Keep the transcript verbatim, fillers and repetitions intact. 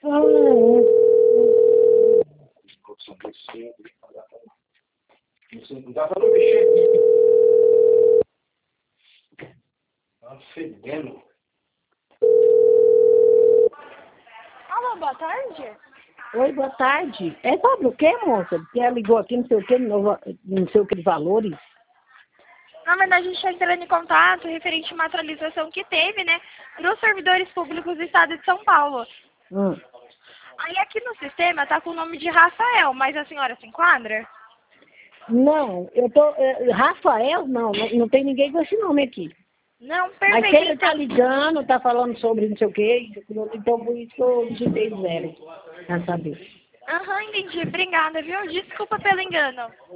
Ah, é. Não dá pra não mexer aqui. Tá fedendo. Alô, boa tarde. Oi, boa tarde. É sobre o quê, moça? Porque ela ligou aqui, não sei o quê, não, não sei o que de valores. Na verdade, a gente está entrando em contato referente a uma atualização que teve, né, dos servidores públicos do estado de São Paulo. Hum. Aí aqui no sistema tá com o nome de Rafael, mas a senhora se enquadra? Não, eu tô. é, Rafael, não, não, não tem ninguém com esse nome aqui. Não, Mas perfeito. ele tá ligando, tá falando sobre não sei o quê, então por isso que eu digitei zero, pra saber. Aham, entendi. Obrigada, viu? Desculpa pelo engano.